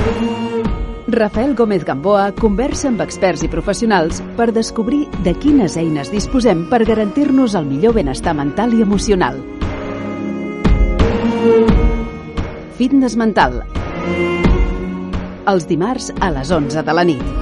Rafael Gómez Gamboa conversa amb experts i professionals per descobrir de quines eines disposem per garantir-nos el millor benestar mental i emocional. Fitness mental. Els dimarts a les 11 de la nit.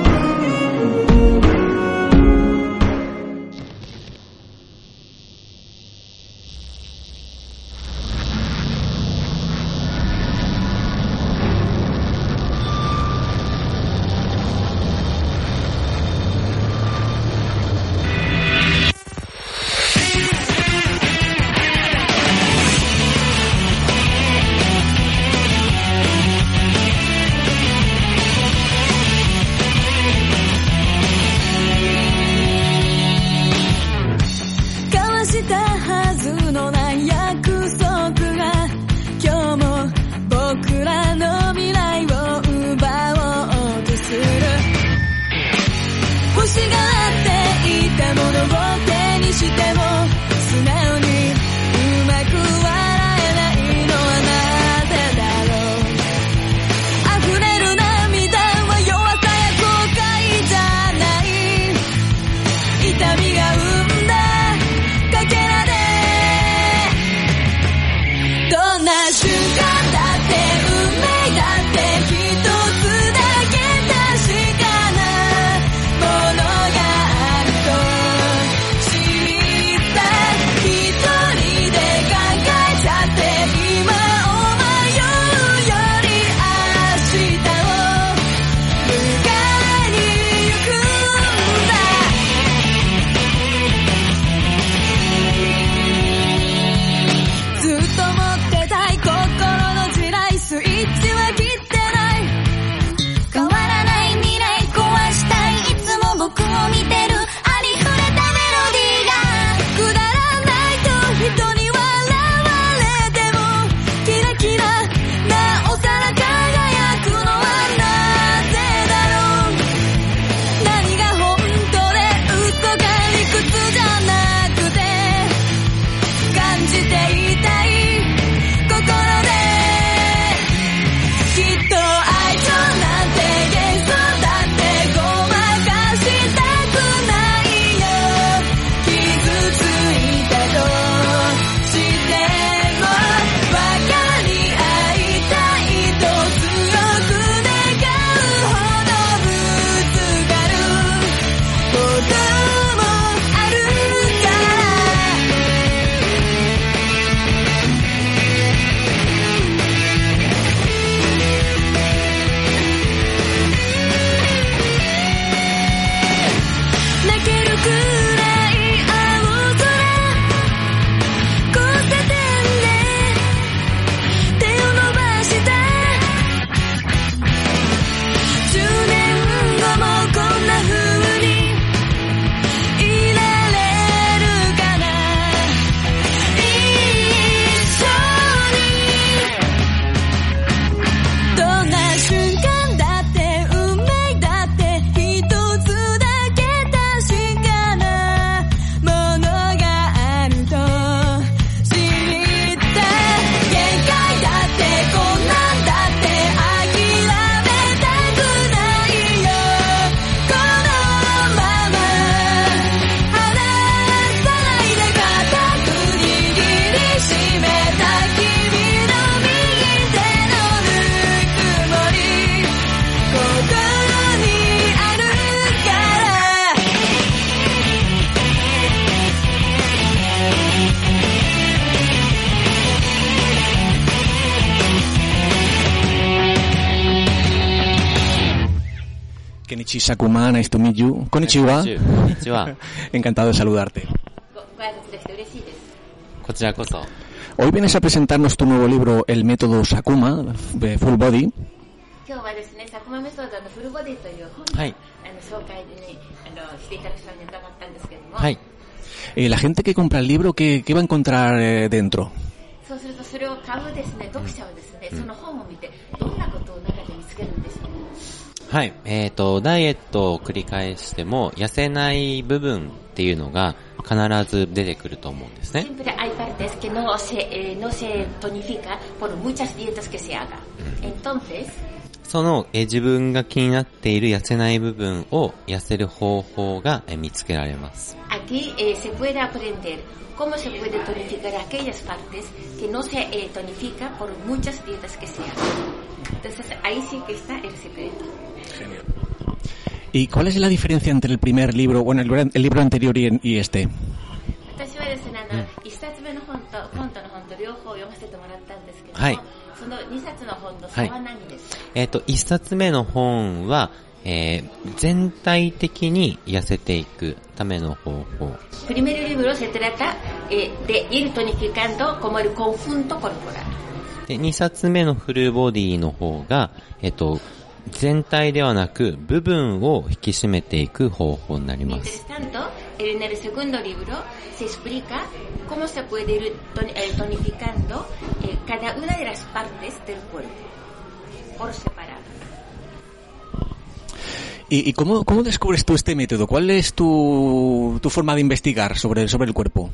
Kenichi Sakuma, nice to meet you. Konnichiwa. Konnichiwa. Encantado de saludarte. Hoy vienes a presentarnos tu nuevo libro, El método Sakuma, de Full Body. La gente que compra el libro, ¿qué va a encontrar dentro? はい、ダイエットを繰り返しても痩せない部分っていうのが必ず出てくると思うんですね。 Siempre hay partes que no se tonifica por muchas dietas que se hagan. Entonces, その、自分が気になっている痩せない部分を痩せる方法が、見つけられます。 Aquí se puede aprender cómo se puede tonificar aquellas partes que no se tonifica por muchas dietas que se hagan. Entonces ahí sí que está el secreto. Genial. ¿Y cuál es la diferencia entre el primer libro, bueno, el libro anterior y este? 私はですね、1冊目の本との本と両方読ませてもらったんですけども、 はい、 その2冊の本の差は何ですか？ 1冊目の本は、全体的に痩せていくための方法。 Primer libro se trata de ir tonificando como el conjunto corporal. で、2冊目のフルボディの方が、全体ではなく部分を引き締めていく方法になります。 En el segundo libro se explica cómo se puede ir tonificando cada una de las partes del cuerpo por separado. ¿Y cómo descubres tú este método? ¿Cuál es tu forma de investigar sobre el cuerpo?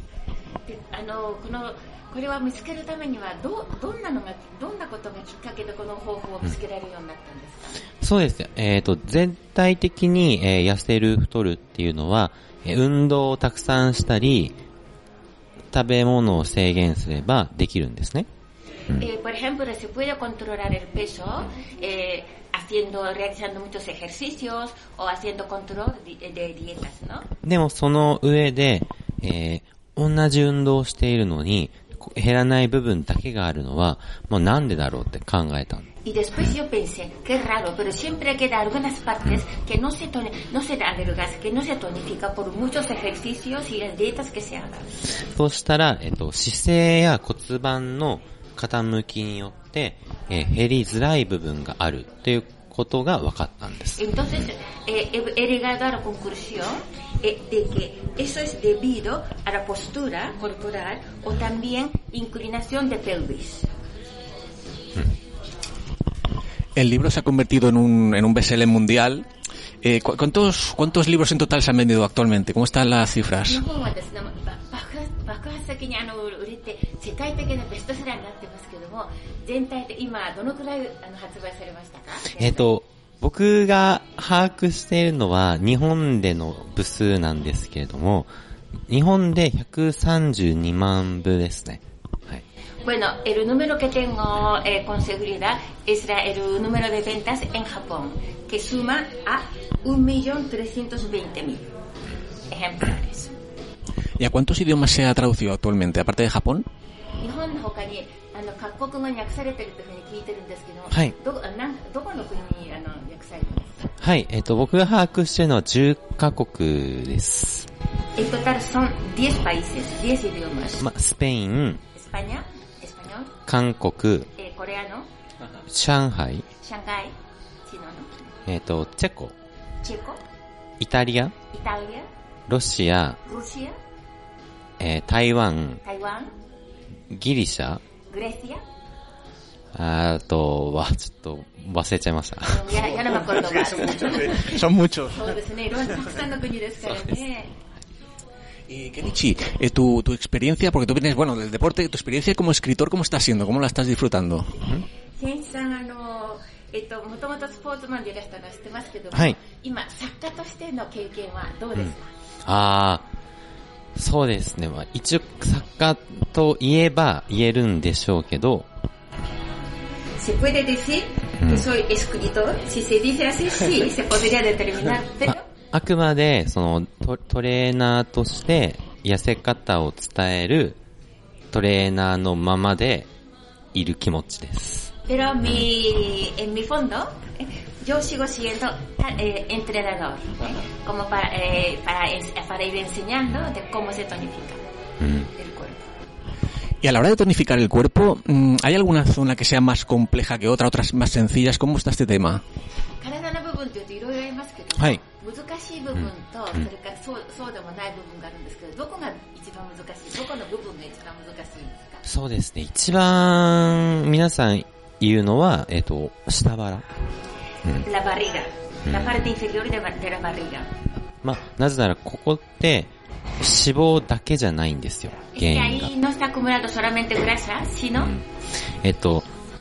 これは見つけるためにはどんなことがきっかけでこの方法を見つけられるようになったんですか？ そうですね。全体的に、痩せる、太るっていうのは、運動をたくさんしたり、食べ物を制限すればできるんですね。 Por ejemplo, se puede controlar el peso realizando muchos ejercicios o haciendo control de dietas, ¿no? でもその上で、同じ運動をしているのに減らない部分だけがあるのはもうなんでだろうって考えたの。 Y después yo pensé, qué raro, pero siempre queda algunas partes que no se adelgaza, que no se tonifica por muchos ejercicios y las dietas que se hagan. そうしたら、姿勢や骨盤の傾きによって、減りづらい部分があるということが分かったんです。 Entonces, he llegado a la conclusión de que eso es debido a la postura corporal o también inclinación de pelvis. El libro se ha convertido en un bestseller mundial. ¿Cuántos libros en total se han vendido actualmente? ¿Cómo están las cifras? 爆発的に売れて世界的なベストセラーになってますけども、全体で今どのくらい発売されましたか？ 僕が把握しているのは日本での部数なんですけれども、日本で132万部ですね。はい。 Bueno, el número que tengo conseguida es el número de ventas en Japón, que suma a 1.320.000 ejemplares. ¿Y a cuántos idiomas se ha traducido actualmente, aparte de Japón? 日本の他に各国語に訳されているというふうに聞いてるんですけど、 はい、 どこの国に訳されてますか？ はい、僕が把握しているのは10カ国です。 En total son 10 países, 10 idiomas. スペイン、 España, 韓国、 コレアの、 上海、 上海、チノの、 チェコ、イイタリア、ロシア、台湾、ギリシャ、 グレシア、あとはちょっと忘れちゃいました。 やらなかった。 Son muchos. そうですね。いろんなたくさんの国ですからね。 Y Kenichi, tu experiencia, porque tú vienes, bueno, del deporte, tu experiencia como escritor, ¿cómo está siendo? ¿Cómo la estás disfrutando? ケンイチさんもともとスポーツマンでいらしたのは知ってますけども、 はい、 今作家としての経験はどうですか？ そうですね。一応作家と言えば言えるんでしょうけど。 Se puede decir que soy escritor. Si se dice así, sí, se podría determinar. Pero あくまでそのトレーナーとして痩せ方を伝えるトレーナーのままでいる気持ちです。 Pero en mi fondo, yo sigo siendo entrenador, como para ir enseñando de cómo se tonifica el cuerpo. Y a la hora de tonificar el cuerpo, ¿hay alguna zona que sea más compleja que otra, otras más sencillas? ¿Cómo está este tema? 体の部分って言うといろいろありますけど、 はい、 難しい部分と、それからそうでもない部分があるんですけど、どこが一番難しい？どこの部分が一番難しいんですか？ そうですね。一番皆さん言うのは、下腹。 La barriga. La parte inferior de la barriga. なぜならここって脂肪だけじゃないんですよ。原因が。 ahí no está acumulado solamente grasa, sino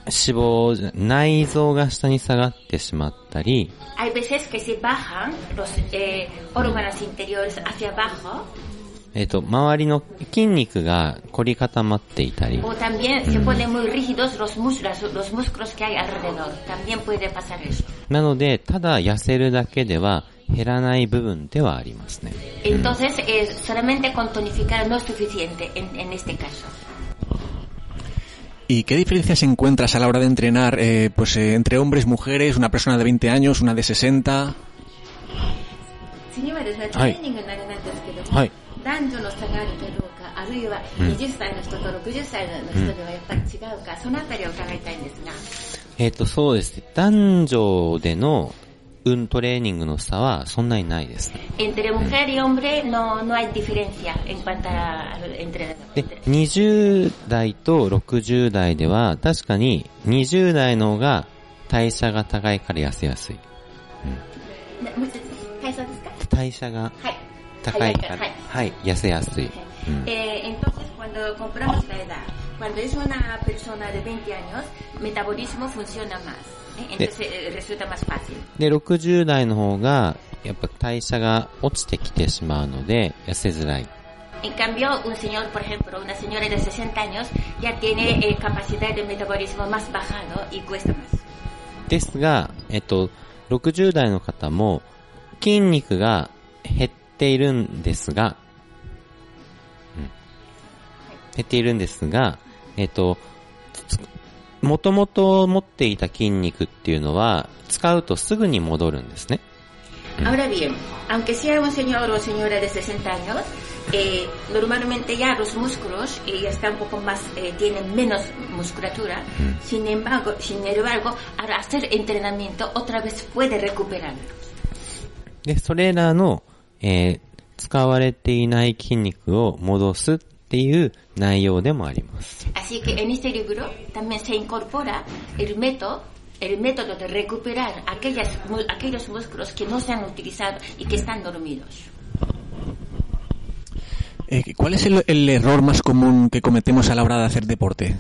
肪、内臓が下に下がってしまったり、 Hay veces que se bajan los órganos interiores hacia abajo. 周りの筋肉が凝り固まっていたり。 O también se ponen muy rígidos los músculos que hay alrededor. También puede pasar eso. なので、ただ痩せるだけでは減らない部分ではありますね。 Entonces, solamente con tonificar no es suficiente en este caso. ¿Y qué diferencias encuentras a la hora de entrenar entre hombres, mujeres, una persona de 20 años, una de 60? 次はですね、トレーニングになるんですけども、はい、男女の差があるかどうか、あるいは20歳の人と60歳の人ではやっぱり違うか、そのあたりを伺いたいんですが。 そうですね。男女でのトレーニングの差はそんなにないですね。 Entre mujer y hombre no hay diferencia en cuanto al entrenamiento. で、20代と60代では確かに20代の方が代謝が高いから痩せやすい。代謝が高いから、はい、痩せやすい。 Entonces, cuando compramos la edad, cuando es una persona de 20 años, metabolismo funciona más. Entonces, resulta más fácil. で、60代の方が、やっぱ代謝が落ちてきてしまうので、痩せづらい。 En cambio, un señor, por ejemplo, una señora de 60 años, ya tiene capacidad de metabolismo más bajado y cuesta más. ですが、60代の方も、筋肉が減っているんですが、もともと持っていた筋肉っていうのは使うとすぐに戻るんですね。 Ahora bien, aunque sea un señor o señora de 60 años, normalmente ya los músculos ya están un poco más, tienen menos musculatura. Sin embargo, al hacer entrenamiento otra vez puede recuperarlos. で、それらの、使われていない筋肉を戻すっていう内容でもあります。 Así que en este libro también se incorpora el método de recuperar aquellos músculos que no se han utilizado y que están dormidos. ¿Cuál es el error más común que cometemos a la hora de hacer deporte?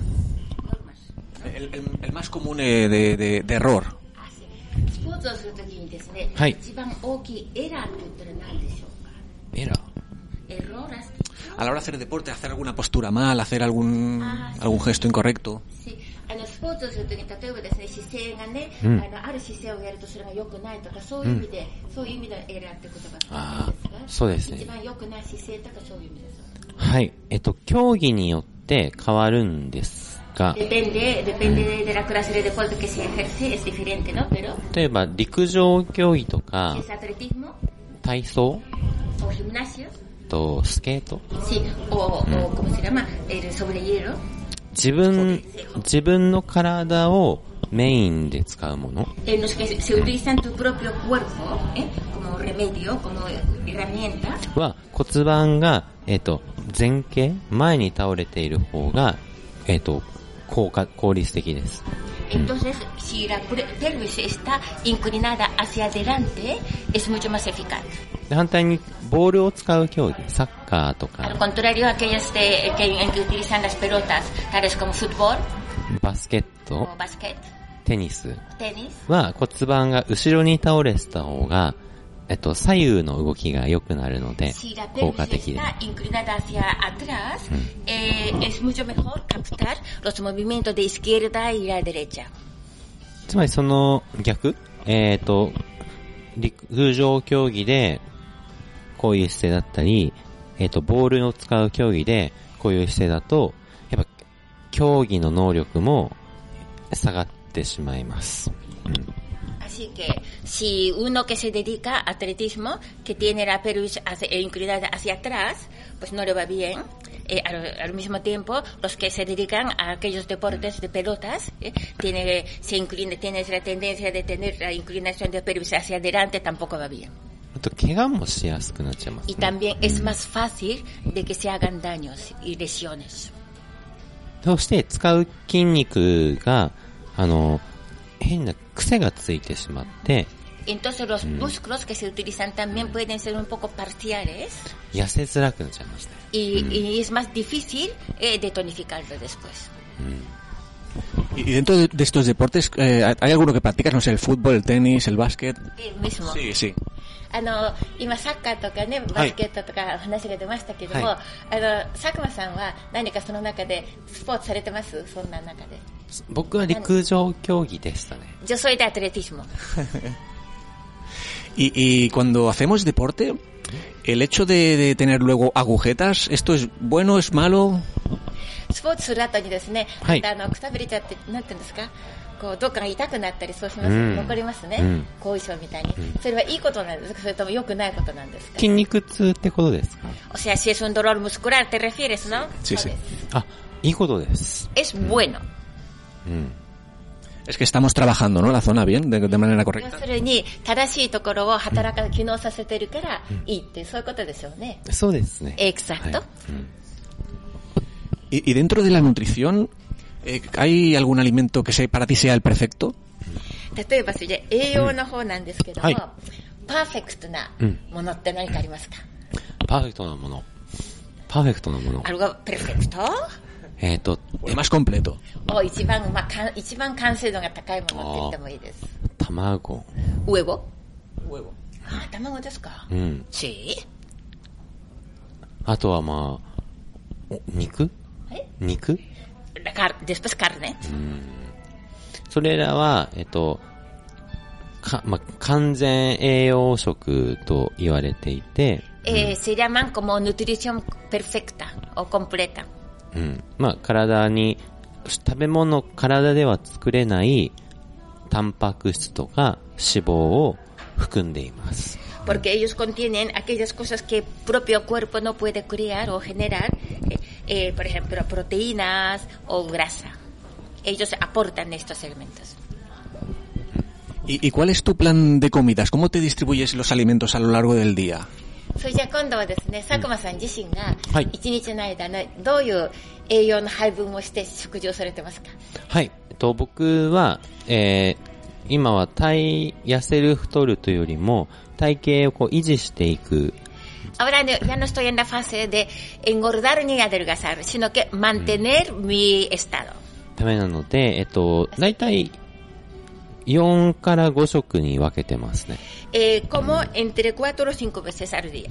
El más común de error. スポーツをするときにですね、一番大きいエラーと言ったら何でしょうか。Errores. A la hora de hacer deporte, hacer alguna postura mal, hacer algún gesto incorrecto. Sí. スポーツをするときに例えばですね、姿勢がね、ある姿勢をやるとそれが良くないとか、そういう意味でエラーって言葉が使うんですが、 そうですね。 一番良くない姿勢とかそういう意味です。 はい。競技によって変わるんですが、 Depende de la clase de deporte que se ejerce, es diferente, ¿no? Pero 例えば陸上競技とか、体操、 o gimnasio, とスケート、 sí, o ¿cómo se llama? El sobre hielo. 自分の体をメインで使うもの。 En los que se utilizan tu propio cuerpo, como remedio, como herramienta. は骨盤が前傾、前に倒れている方が効率的です。 Entonces, si la pelvis está inclinada hacia adelante, es mucho más eficaz. 反対にボールを使う競技、サッカーとか。 Al contrario, aquellas que utilizan las pelotas, tales como fútbol, バスケット、テニス tenis, は骨盤が後ろに倒れてた方が、左右の動きが良くなるので、効果的で。 Si la pelvis está inclinada hacia atrás, es mucho mejor captar los movimientos de izquierda y la derecha. つまりその逆、陸上競技でこういう姿勢だったり、ボールを使う競技でこういう姿勢だと、やっぱ競技の能力も下がってしまいます。 Así que si uno que se dedica a atletismo, que tiene la pelvis inclinada hacia atrás, pues no le va bien. Al mismo tiempo, los que se dedican a aquellos deportes de pelotas, tiene la tendencia de tener la inclinación de pelvis hacia adelante, tampoco va bien. あと怪我もしやすくなっちゃいますね。 Y también es más fácil de que se hagan daños y lesiones. そして使う筋肉が変な癖がついてしまって、 Entonces los músculos que se utilizan también pueden ser un poco parciales. 痩せづらくなっちゃいますね。 Y es más difícil de tonificarlo después. Y dentro de estos deportes, ¿hay alguno que practicas? No sé, el fútbol, el tenis, el básquet. El mismo. Sí, sí. 今サッカーとかね、バスケットとか話が出ましたけども、佐久間さんは何かその中でスポーツされてます？そんな中で。 僕は陸上競技でしたね。 Yo soy de atletismo. Y cuando hacemos deporte, el hecho de tener luego agujetas, ¿esto es bueno, es malo? スポーツする後にですね、 はい、 くたびれちゃってなんていうんですか、こうどっかが痛くなったりそうします、残りますね、後遺症みたいに、それはいいことなんですか、それとも良くないことなんですか？ 筋肉痛ってことですか？ O sea, si es un dolor muscular, ¿te refieres, no? Sí, sí. あ、いいことです。 Es bueno. Es que estamos trabajando, ¿no? La zona bien, de manera correcta. 要するに正しいところを働か機能させてるからいいってそういうことでしょうね。 そうですね。 Exacto. Y dentro de la nutrición, ¿hay algún alimento que para ti sea el perfecto? 例えばそれで栄養の方なんですけども、 はい、 パーフェクトなものって何かありますか？ パーフェクトなもの。パーフェクトなもの。 Algo perfecto? El más completo. 一番完成度が高いものって言ってもいいです。 卵。 Huevo? あ、卵ですか。Sí? あとはまあ、肉？肉？ Después carne. それらは、完全栄養食と言われていて、 se llaman como nutrición perfecta o completa. まあ、体では作れないタンパク質とか脂肪を含んでいます。 Porque ellos contienen aquellas cosas que el propio cuerpo no puede crear o generar, por ejemplo, proteínas o grasa. Ellos aportan estos elementos. ¿Y cuál es tu plan de comidas? ¿Cómo te distribuyes los alimentos a lo largo del día? それじゃあ今度はですね、佐久間さん自身が一日の間のどういう栄養の配分をして食事をされてますか？ はい、僕は、今は痩せる太るというよりも体型をこう維持していく。 Ahora ya no estoy en la fase de engordar ni adelgazar, sino que mantener mi estado. ためなので、だいたい4から5食に分けてますね。 Como entre 4 o 5 veces al día.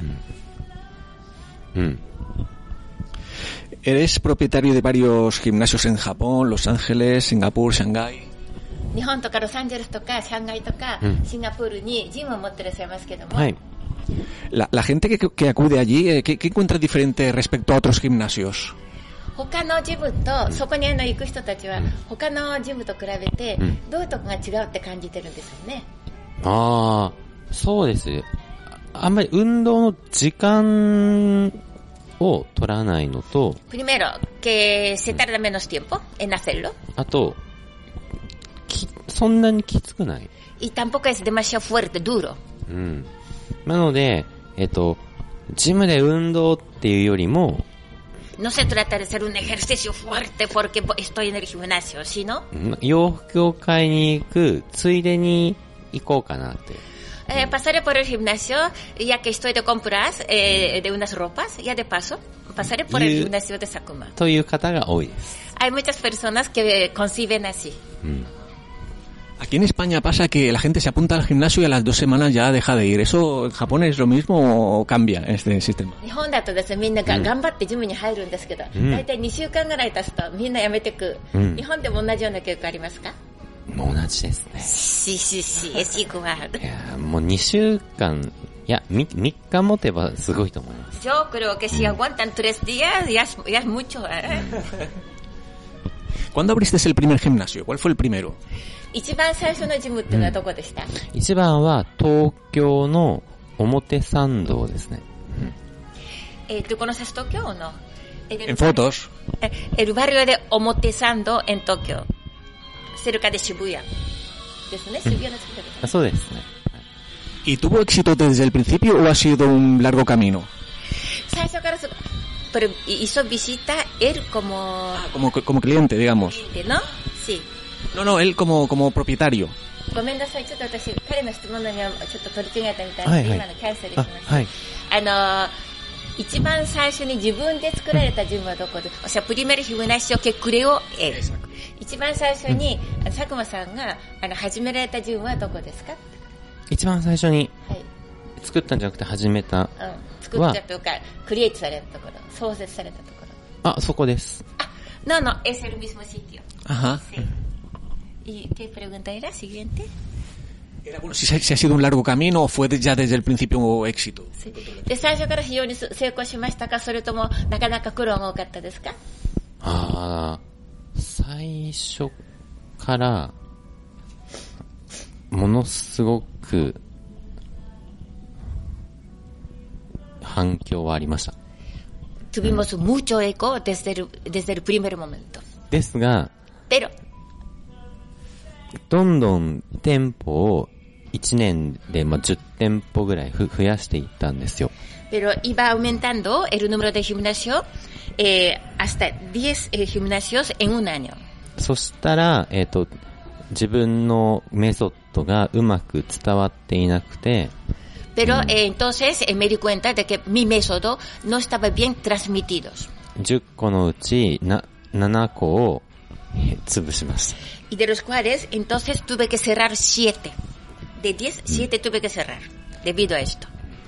Eres propietario de varios gimnasios en Japón, Los Ángeles, Singapur, Shanghái. 日本とかロサンゼルスとか上海とかシンガポールにジムを持ってらっしゃいますけども。 はい。La gente que acude allí, ¿qué encuentra diferente respecto a otros gimnasios? 他のジムと、そこに行く人たちは、他のジムと比べて、どういうとこが違うって感じてるんですよね。 ああ、そうです。あんまり運動の時間を取らないのと、 Primero, que se tarda menos tiempo en hacerlo. あと、そんなにきつくない。 Y tampoco es demasiado fuerte, duro. なので、ジムで運動っていうよりも、 No se trata de hacer un ejercicio fuerte porque estoy en el gimnasio, sino 洋服を買いに行くついでに行こうかなって。 Pasaré por el gimnasio ya que estoy de compras de unas ropas, ya de paso pasaré por el gimnasio de Sakuma. という方が多いです。 Hay muchas personas que conciben así. Aquí en España pasa que la gente se apunta al gimnasio y a las 2 semanas ya deja de ir. ¿Eso en Japón es lo mismo o cambia este sistema? 日本だとですね、みんなが頑張ってジムに入るんですけど、だいたい2週間ぐらい経つとみんなやめてく。日本でも同じような傾向ありますか？ 同じですね。 Sí, es igual. いや、もう2週間、いや、3日持てばすごいと思います。 Yo creo que si aguantan 3 días ya es mucho. ¿Cuándo abriste el primer gimnasio? ¿Cuál fue el primero? 一番最初のジムっていうのはどこでした？ 一番は東京の表参道ですね。 ¿Tú conoces Tokio o no? En fotos. El barrio de Omotesando en Tokio, cerca de Shibuya. ですね、Shibuyaの近くですね。 そうですね。 ¿Y tuvo éxito desde el principio o ha sido un largo camino? 最初からpero hizo visita él como cliente, digamos. ¿No? Sí. No, él como propietario. ごめんなさい、ちょっと私彼の質問のにはちょっと取り違えたみたいで、今のキャンセルしました。はい。一番最初に自分で作られたジムはどこで？O sea, primer gimnasio que creó él. 一番最初に、佐久間さんが始められた順はどこですか？ 一番最初にはい。 作ったんじゃなくて始めたうん。作ったとか、クリエイトされたところ、創設されたところ。 あ、そこです。 No, no, es el mismo sitio. Ajá. Sí. ¿Y qué pregunta era? Siguiente. Era, bueno, si ha sido un largo camino o fue ya desde el principio un éxito. Sí. で、最初から非常に成功しましたか？それともなかなか苦労が多かったですか？ 最初からものすごく反響はありました。 Tuvimos mucho eco desde el primer momento. ですが、 Pero どんどん店舗を1年で10店舗ぐらい増やしていったんですよ。 Pero iba aumentando el número de gimnasios hasta 10 gimnasios en un año. そしたら、自分のメソッドがうまく伝わっていなくて、 Pero entonces me di cuenta de que mi método no estaba bien transmitido. 10個のうち7個を潰しました。 Y de los cuales entonces tuve que cerrar 7. De 10, 7 tuve que cerrar debido a esto.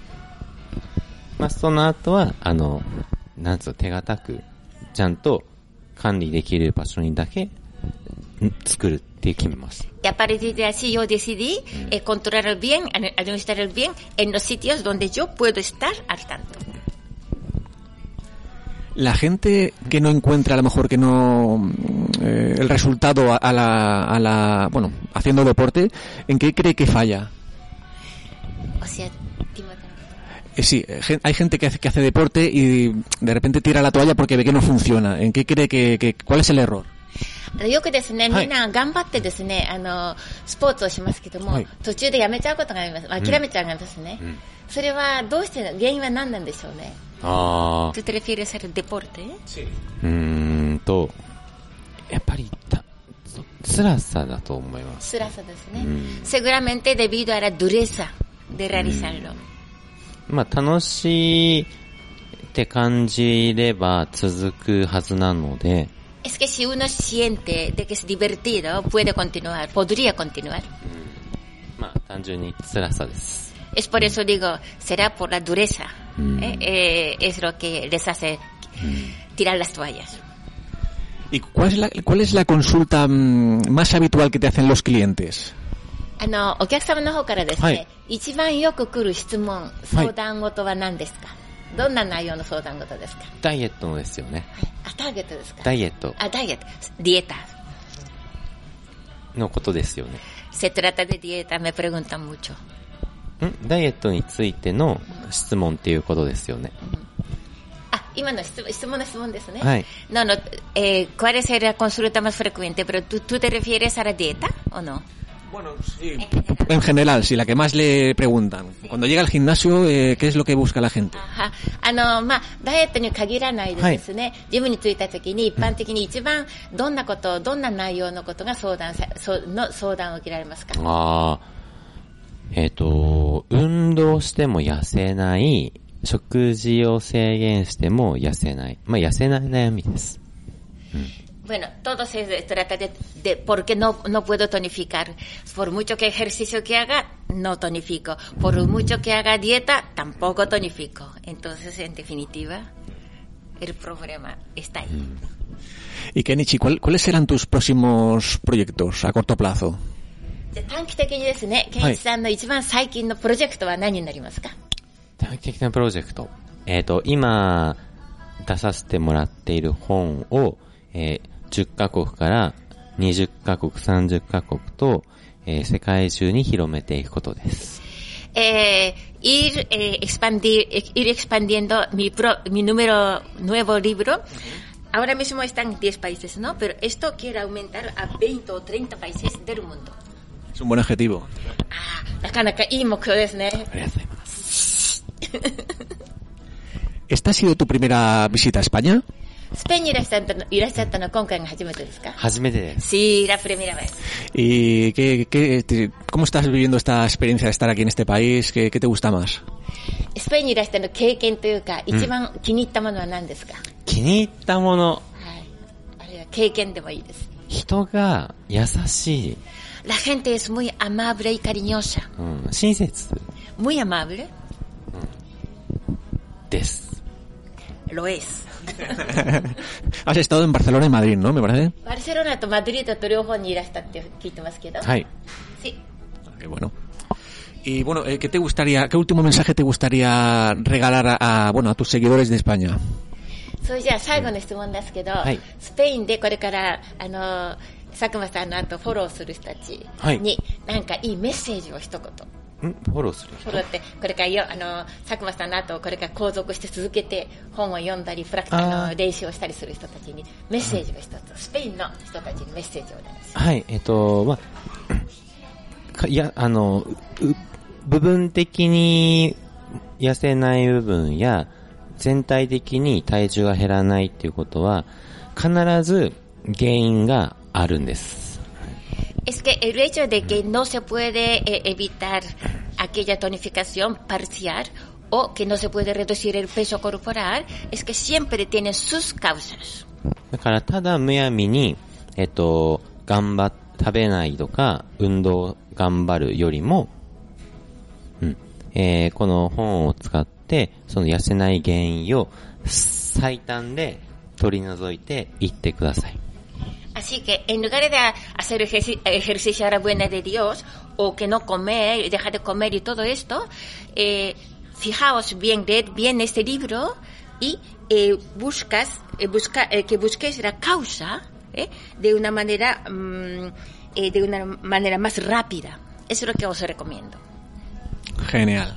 その後は、なんつう手堅く、ちゃんと管理できる場所にだけ作るって決めました。 Y a partir de así yo decidí controlar bien, administrar bien en los sitios donde yo puedo estar al tanto. La gente que no encuentra, a lo mejor que no el resultado bueno, haciendo deporte, ¿en qué cree que falla? O sea, sí, hay gente que hace deporte y de repente tira la toalla porque ve que no funciona. ¿En qué cree cuál es el error? よくですね、みんな頑張ってですね、スポーツをしますけども、途中でやめちゃうことがあります。諦めちゃうんですね。それはどうして原因は何なんでしょうね。¿Tú te refieres al deporte? Sí. やっぱり辛さだと思います。 辛さですね。Seguramente debido a la dureza de realizarlo. 楽しいって感じれば続くはずなので。 Es que si uno siente de que es divertido, puede continuar, podría continuar. 単純に辛さです。 Es por eso digo, será por la dureza. Es lo que les hace tirar las toallas. ¿Y cuál es la consulta más habitual que te hacen los clientes? お客様の方からですね、一番よく来る質問、相談事は何ですか？どんな内容の相談事ですか？ ダイエットのですよね。 ターゲットですか？ ダイエット。 ダイエット。ディエタのことですよね。 Se trata de dieta, me preguntan mucho. ダイエットについての質問っていうことですよね。 今の質問ですね。 はい。 No, ¿cuál es la consulta más frecuente? Pero ¿tú te refieres a la dieta o no? Bueno, sí, en general, sí, la que más le preguntan. Cuando llega al gimnasio, ¿qué es lo que busca la gente? ダイエットに限らないでですね、ジムに着いた時に一般的に一番どんな内容のことが相談を受けられますか？ 運動しても痩せない、食事を制限しても痩せない。痩せない悩みです。 Bueno, todo se trata de por qué no puedo tonificar. Por mucho que ejercicio que haga, no tonifico. Por mucho que haga dieta, tampoco tonifico. Entonces, en definitiva, el problema está ahí. Y Kenichi, ¿cuáles serán tus próximos proyectos a corto plazo? 短期的にですね、ケンイチさんの一番最近のプロジェクトは何になりますか？ 短期的なプロジェクト。今出させてもらっている本を、10カ国から20カ国、30カ国と、世界中に広めていくことです。 Ir expandiendo mi nuevo libro. Ahora mismo están en 10 países, ¿no? Pero esto quiere aumentar a 20 o 30 países del mundo. Es un buen objetivo. なかなかいい目標ですね。 ありがとうございます。 ¿Esta ha sido tu primera visita a España? スペインにいらっしゃったのは今回が初めてですか？ 初めてです。 Sí, la primera vez. ¿Y cómo estás viviendo esta experiencia de estar aquí en este país? ¿Qué te gusta más? スペインにいらっしゃる経験というか、一番気に入ったものは何ですか？ 気に入ったもの。 はい。あるいは経験でもいいです。 人が優しい。 La gente es muy amable y cariñosa. 親切。 Muy amable. です。 Lo es. Has estado en Barcelona y Madrid, ¿no? Me parece. Barcelona とマドリードと両方にいらしたって聞いてますけど。 はい。 Sí. Qué bueno. Y bueno, qué último mensaje te gustaría regalar a tus seguidores de España? それじゃあ最後の質問ですけど、 はい、 スペインでこれから佐久間さんの後フォローする人たちに何かいいメッセージを一言。 フォローする人。 フォローってこれから佐久間さんの後これから継続して続けて本を読んだり練習をしたりする人たちにメッセージを一つ、スペインの人たちにメッセージをお願いします。 はい、部分的に痩せない部分や全体的に体重が減らないっていうことは必ず原因があるんです。 Es que el hecho de que no se puede evitar aquella tonificación parcial o que no se puede reducir el peso corporal es que siempre tiene sus causas. だからただむやみに食べないとか運動頑張るよりも、この本を使ってその痩せない原因を最短で取り除いていってください。 Así que en lugar de hacer ejercicio a la buena de Dios o que no comer, dejar de comer y todo esto, fijaos bien, leed bien este libro y que busquéis la causa de una manera más rápida. Eso es lo que os recomiendo. Genial.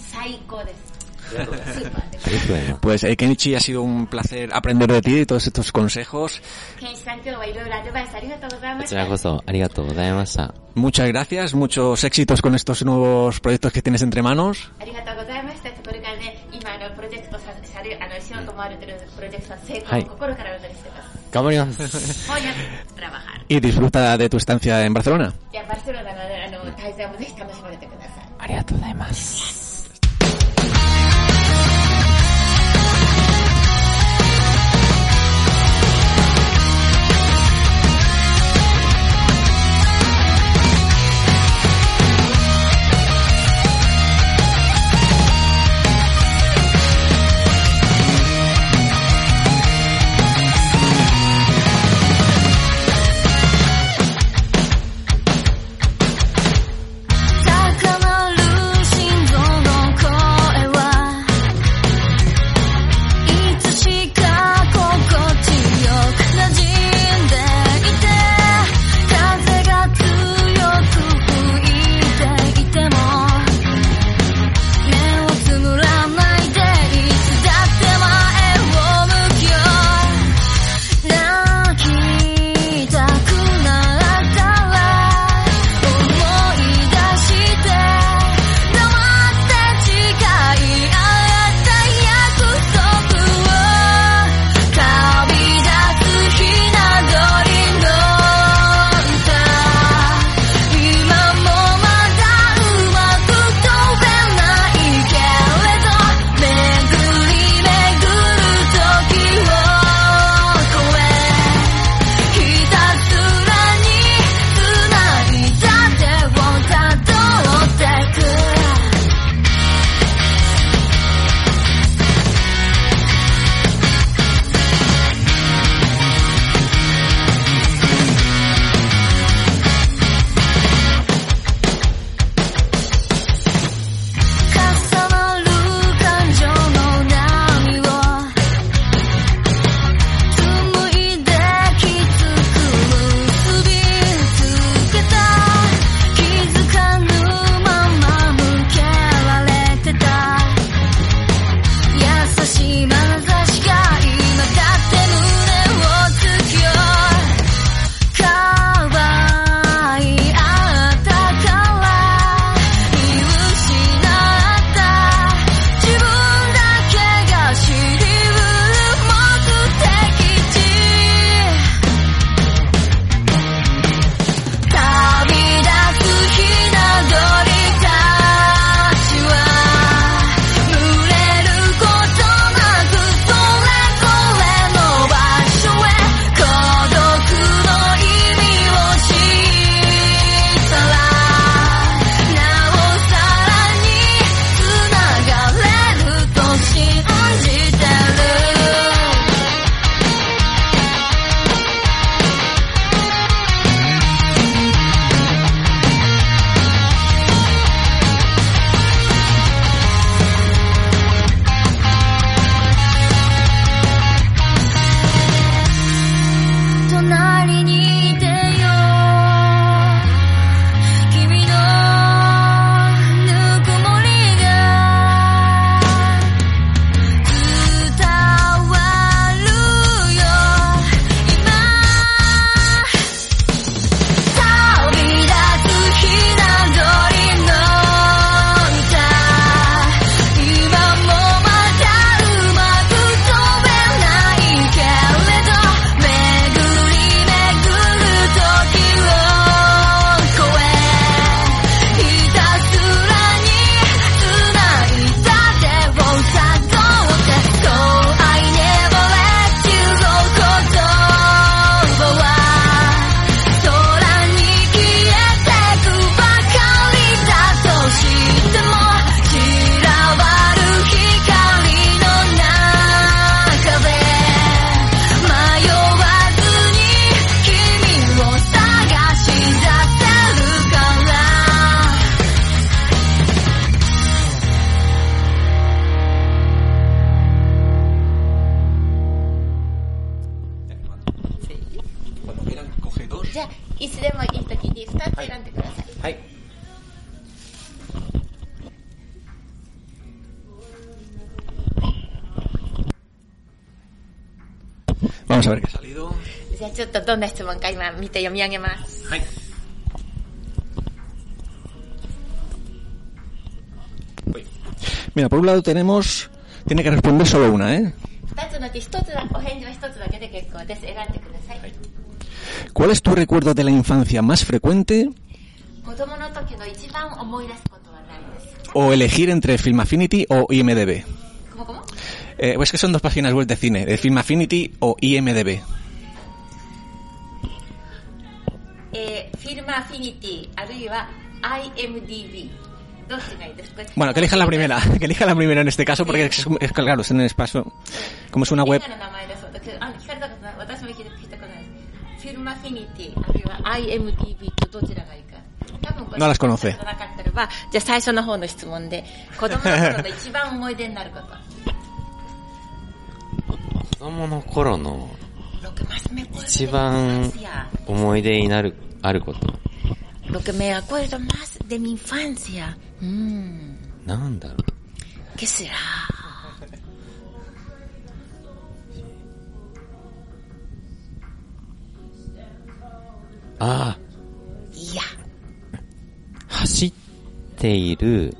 Pues Kenichi, ha sido un placer aprender de ti y todos estos consejos. Muchas gracias, muchos éxitos con estos nuevos proyectos que tienes entre manos. Y disfruta de tu estancia en Barcelona. Gracias. じゃあいつでもいい時に2つ選んでください。 はい。 Vamos a ver qué ha salido. じゃあちょっとどんな質問か今見て読み上げます。 はい。Mira, por un lado tenemos... Tiene que responder solo una, ¿eh? 2つのうち1つだ、お返事は1つだけで結構です。選んでください。はい、 ¿Cuál es tu recuerdo de la infancia más frecuente? 子供の時の一番思い出すことは何ですか? O elegir entre Film Affinity o IMDb. ¿Cómo? Pues que son dos páginas web de cine, de Film Affinity o IMDb. Film Affinity あるいは IMDb. Bueno, que elija la primera en este caso, porque es claro, es en el espacio, como es una web. No las conoce. じゃあ最初の方の質問で、子供の頃の一番思い出になること。 子供の頃の一番思い出にあること。 Lo que me acuerdo más de mi infancia. なんだろう。 ¿Qué será? ああ。 いや。 走っている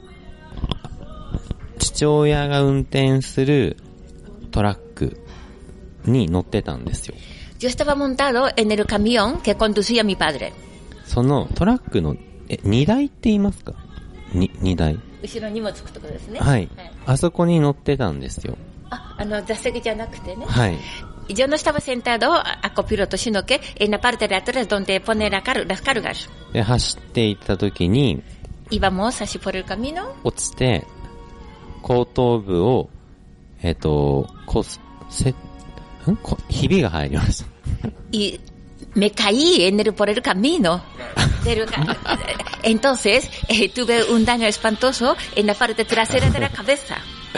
父親が運転するトラックに乗ってたんですよ。 Yo estaba montado en el camión que conducía mi padre. そのトラックの荷台って言いますか？荷台。 後ろに荷物つくところですね。 はい。あそこに乗ってたんですよ。 座席じゃなくてね。 はい。 Yo no estaba sentado a copiloto, sino que en la parte de atrás donde pone las cargas. で、走っていった時に、 íbamos así por el camino. 落ちて、後頭部を、ひびが入りました。 y me caí por el camino. Entonces, tuve un daño espantoso en la parte trasera de la cabeza.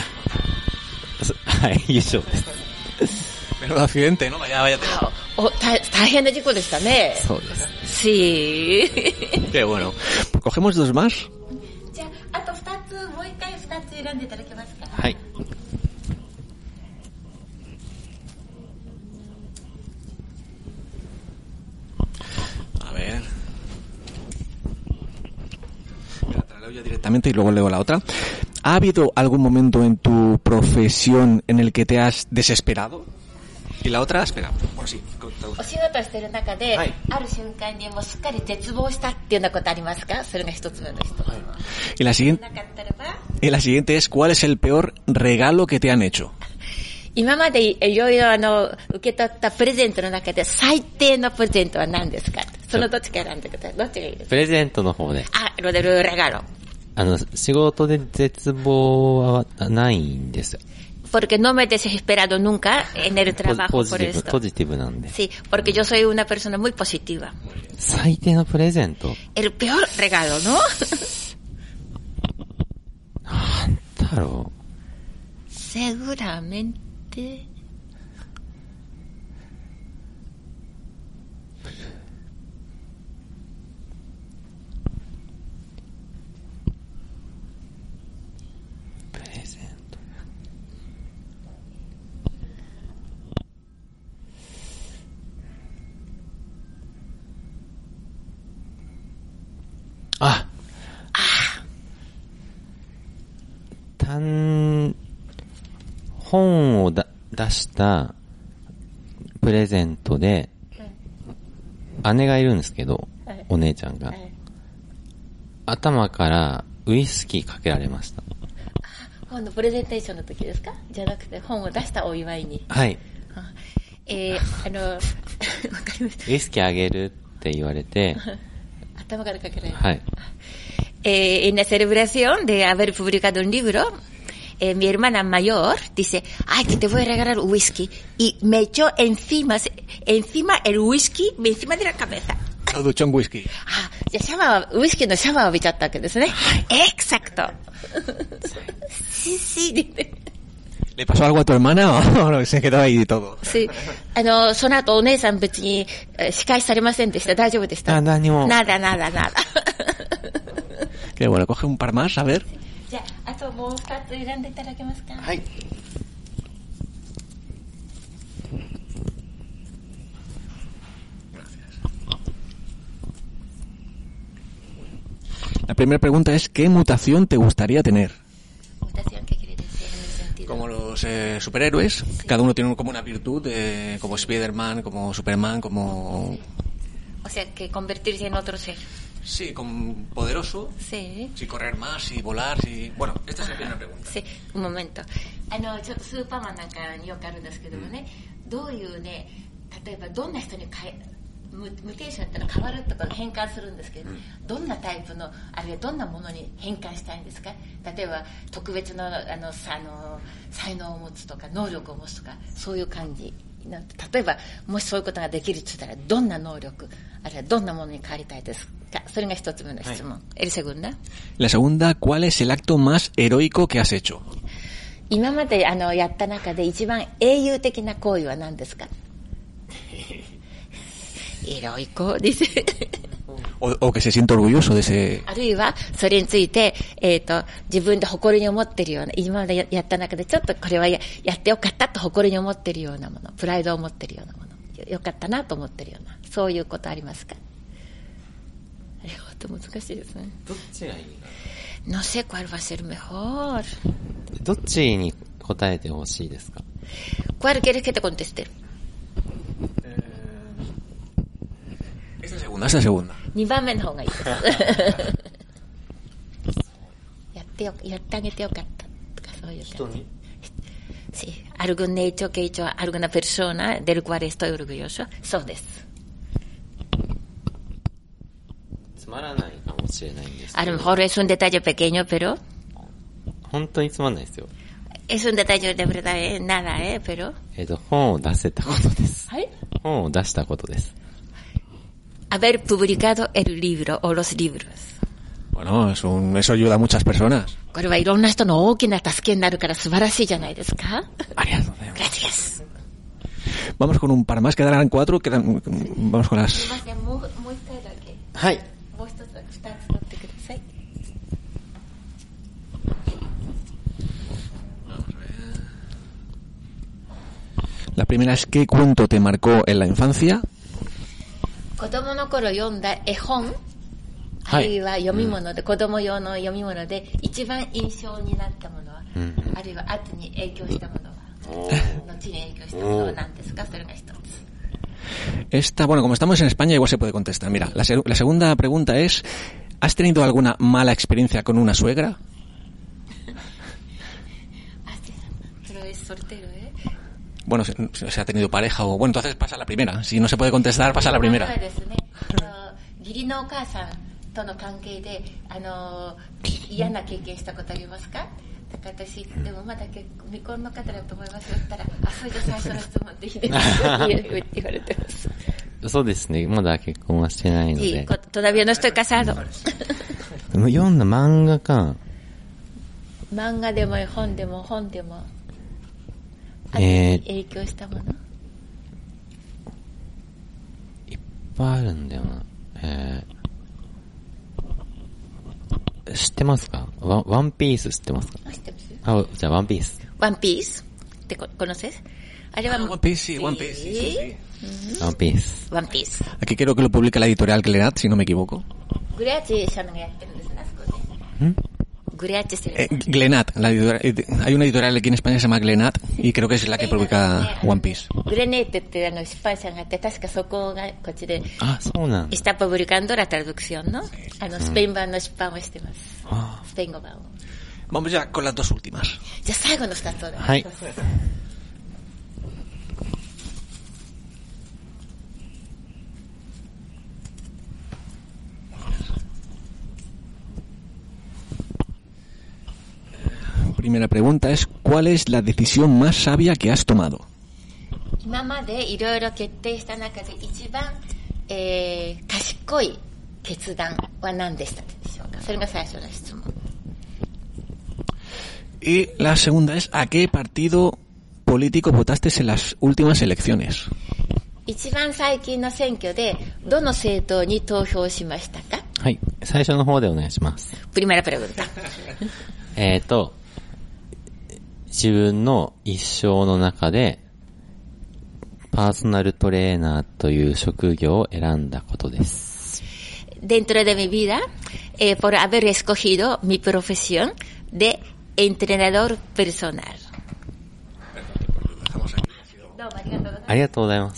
はい、優勝です。 Menudo accidente, ¿no? Vaya. 大変な事故でしたね。 そうです。 Sí. Qué bueno. ¿Cogemos dos más? じゃあ、あと2つ、もう一回2つ選んでいただけますか？ はい。 A ver. La leo yo directamente y luego leo la otra. ¿Ha habido algún momento en tu profesión en el que te has desesperado? Y la otra, espera, por sí. お仕事してる中で、はい、ある瞬間にもうすっかり絶望したっていうようなことありますか？それが一つ目の質問。はい、 y la siguiente es, ¿cuál es el peor regalo que te han hecho? 今までいろいろ受け取ったプレゼントの中で最低のプレゼントは何ですか？そのどっちか選んでください。どっちがいいですか？ プレゼントの方で。 lo del regalo。 仕事で絶望はないんですよ。 Porque no me he desesperado nunca en el trabajo por esto. ポジティブなんで。 Sí, porque yo soy una persona muy positiva. 最低のプレゼント。 El peor regalo, ¿no? なんだろう。 Seguramente. 本を出したプレゼントで、姉がいるんですけど、お姉ちゃんが、頭からウイスキーかけられました。 本のプレゼンテーションの時ですか？じゃなくて本を出したお祝いに。 はい。 わかりました。 ウイスキーあげるって言われて、 頭からかけられる。 はい。 en la celebración de haber publicado un libro, mi hermana mayor dice, ay, que te voy a regalar whisky. Y me echó encima el whisky, encima de la cabeza. Duchón whisky. じゃあウイスキーのシャワーを浴びちゃったわけですね。Exacto. Sí. ¿Le pasó algo a tu hermana o se quedó ahí todo? Sí. その後お姉さん別に仕返しされませんでした。大丈夫でした。 何も。 nada. Qué bueno, coge un par más, a ver. じゃあ、あともう2つ選んでいただけますか。 はい。 La primera pregunta es, ¿qué mutación te gustaría tener? ¿Mutación qué quiere decir en el sentido? Como los superhéroes, cada uno tiene como una virtud, como Spider-Man, como Superman, como... O sea, que convertirse en otro ser. Sí, como poderoso. Sí. Si correr más, si volar, si... Bueno, esta es la primera pregunta. Sí, un momento. ちょっとスーパーマンなんかによくあるんですけどもね、どういうね、例えばどんな人にムテーションってのは変わるとか変換するんですけど、どんなタイプのあるいはどんなものに変換したいんですか。例えば特別の才能を持つとか能力を持つとかそういう感じ。例えばもしそういうことができるとしたらどんな能力あるいはどんなものに変わりたいですか。それが一つ目の質問。El segunda. La segunda, ¿cuál es el acto más heroico que has hecho? 今までやった中で一番英雄的な行為は何ですか。heroico dice. O que se siente orgulloso de ese... あるいはそれについて、自分で誇りに思ってるような今までやった中でちょっとこれは やってよかったと誇りに思ってるようなものプライドを持ってるようなものよかったなと思ってるようなそういうことありますか。あれはと難しいですね。 どっちがいいか。 No sé cuál va a ser mejor. どっちに答えてほしいですか。 ¿Cuál quieres que te conteste? Esta segunda. 2番目の方がいいです。やってあげてよかったとかそういう人に。Sí, algún hecho que he hecho a alguna persona del cual estoy orgulloso. そうです。 つまらないかもしれないんですけど。 A lo mejor es un detalle pequeño, pero 本当につまんないですよ。 Es un detalle de verdad, nada, pero 本を出せたことです。 はい。 本を出したことです。 haber publicado el libro o los libros. Bueno, eso ayuda a muchas personas. これはいろんな人の大きな助けになるから素晴らしいじゃないですか。 ありがとうございます。 Gracias. Vamos con un par más, quedarán 4, vamos con las... もう一回だけ。 はい。 もう一つ、2つ取ってください。 La primera es, ¿qué cuento te marcó en la infancia? 子供の頃読んだ絵本、あるいは読み物で、子供用の読み物で一番印象になったものは、あるいは後に影響したものは、後に影響したものは何ですか。それが一つ。 Esta, bueno, como estamos en España, igual se puede contestar. Mira, la segunda pregunta es, ¿has tenido alguna mala experiencia con una suegra? Pero es soltero, ¿eh? Bueno, se ha tenido pareja o... Bueno, entonces pasa la primera. Si no se puede contestar, pasa la primera. 義理のお母さんとの関係で嫌な経験したことありますか。だから私でもまだ未婚の方だと思いますよって言ったら、あ、それじゃ最初の質問でいいですかって言われてます。 そうですね。まだ結婚はしてないので。 todavía no estoy casado。 読んだ漫画か。 漫画でも本でも本でも。影響したもの。 いっぱいあるんだよな。知ってますか？ワンピース知ってますか？ 知ってます。 じゃあワンピース。 One Piece ¿te conoces? One Piece, sí, One Piece. Sí. One Piece. One Piece. Aquí creo que lo publica la editorial Glenat, si no me equivoco. Glenattさんがやってるんですね、あそこで。 Glenat, hay una editorial aquí en España que se llama Glenat y creo que es la que publica One Piece. Glenat って出版社があって、確かそこがこっちでestá publicando la traducción, ¿no? スペイン版の出版をしてます。スペイン語版を。 Vamos ya con las dos últimas. じゃあ最後の2つを。 はい。 Primera pregunta es, ¿cuál es la decisión más sabia que has tomado? 今までいろいろ決定した中で一番、賢い決断は何でしたでしょうか。それが最初の質問。 Y la segunda es, ¿a qué partido político votaste en las últimas elecciones? 一番最近の選挙でどの政党に投票しましたか？ はい。最初の方でお願いします。 Primera pregunta. 自分の一生の中でパーソナルトレーナーという職業を選んだことです。 Dentro de mi vida, por haber escogido mi profesión de entrenador personal. ありがとうございます。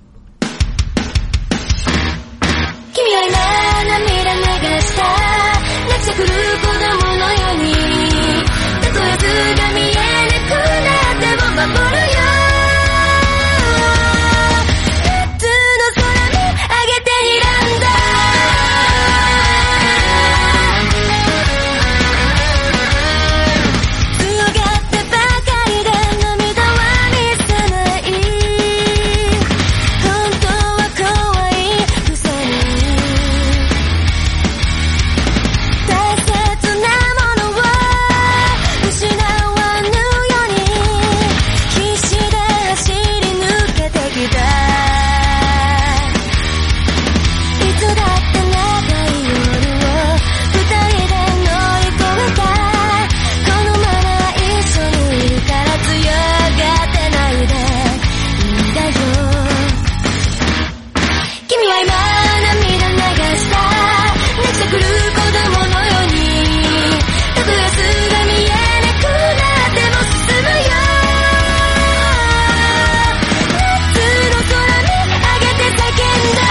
君は今涙流した泣きじゃくる子供のようにたとえ図が見えなくなっても守るよ夏の空に上げて睨んだ強がってばかりで涙は見せない本当は怖いくせに大切なものを失わぬように必死で走り抜けてきたいつだって長い夜を二人で乗り越えたこのまま一緒にいるから強がってないでいいんだよ君は今涙流した泣きじゃくる子供のようにたとえ明日が見えなくなっても進むよ夏の空に上げて叫んだ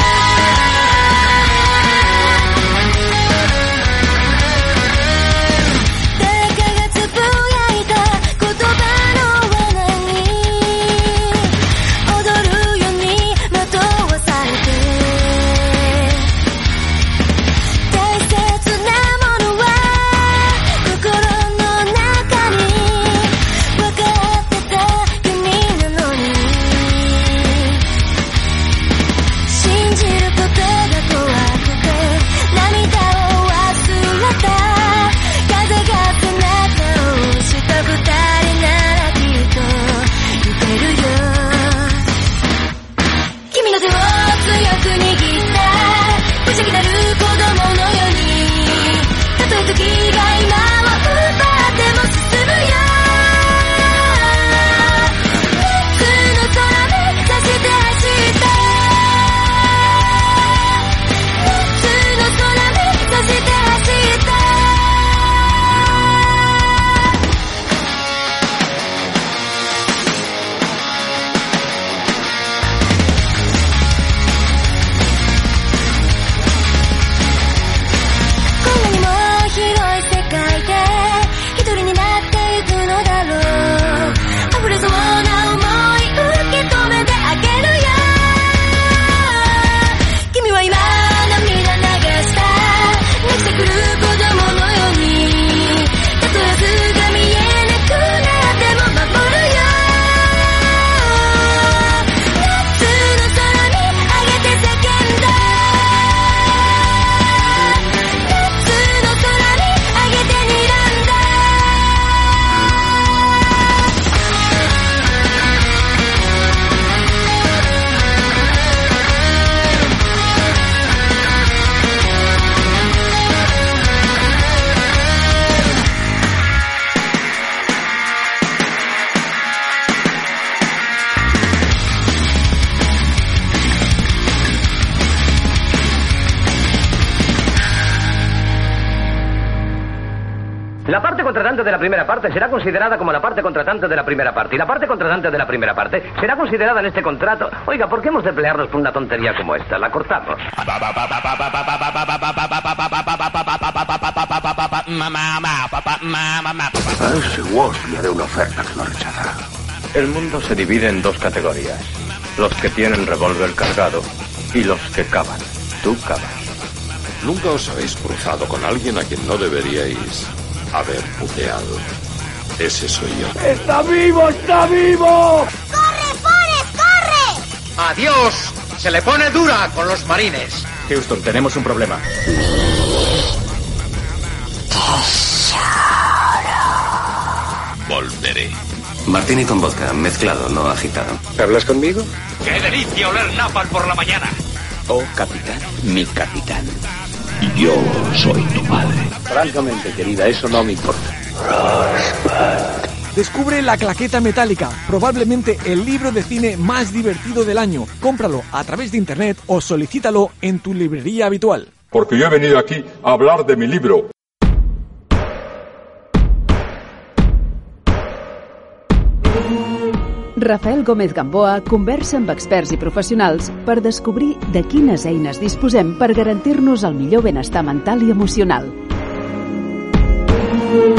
誰かがつぶやいた言葉の罠に踊るように惑わされて大切なものは心の中に分かってた君なのに信じることが怖くて涙を忘れた風が背中を押した二人ならきっと行けるよ君の手を強く握った無邪気なる子供のようにたとえ時が今を奪っても進むよ夏の空目指して走った夏の空目指して走ったこんなにも広い世界で一人になっていくのだろう溢れそうな想い受け止めてあげるよ君は今涙流した泣きじゃくる子供のようにたとえ明日が見えなくなっても守るよ夏の空に上げて叫んだ夏の空に上げて睨んだ La parte contratante de la primera parte será considerada como la parte contratante de la primera parte. Y la parte contratante de la primera parte será considerada en este contrato. Oiga, ¿por qué hemos de pelearnos por una tontería como esta? La cortamos. A ese Walsh le haré una oferta que no rechazará. El mundo se divide en dos categorías. Los que tienen revólver cargado y los que cavan. Tú cavas. Nunca os habéis cruzado con alguien a quien no deberíais haber puteado. Ese soy yo. ¡Está vivo! ¡Está vivo! ¡Corre, Forrest, corre! ¡Adiós! Se le pone dura con los marines. Houston, tenemos un problema. madre. Martini con vodka, mezclado, no agitado. ¿Hablas conmigo? ¡Qué delicia oler napalm por la mañana! Oh, capitán, mi capitán. Yo soy tu madre. Francamente, querida, eso no me importa. Descubre La Claqueta Metálica, probablemente el libro de cine más divertido del año. Cómpralo a través de internet o solicítalo en tu librería habitual. Porque yo he venido aquí a hablar de mi libro. Rafael Gómez Gamboa conversa amb experts i professionals per descobrir de quines eines disposem per garantir-nos el millor benestar mental i emocional.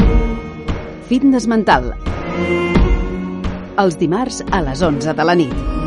Fitness mental. Els dimarts a les 11 de la nit.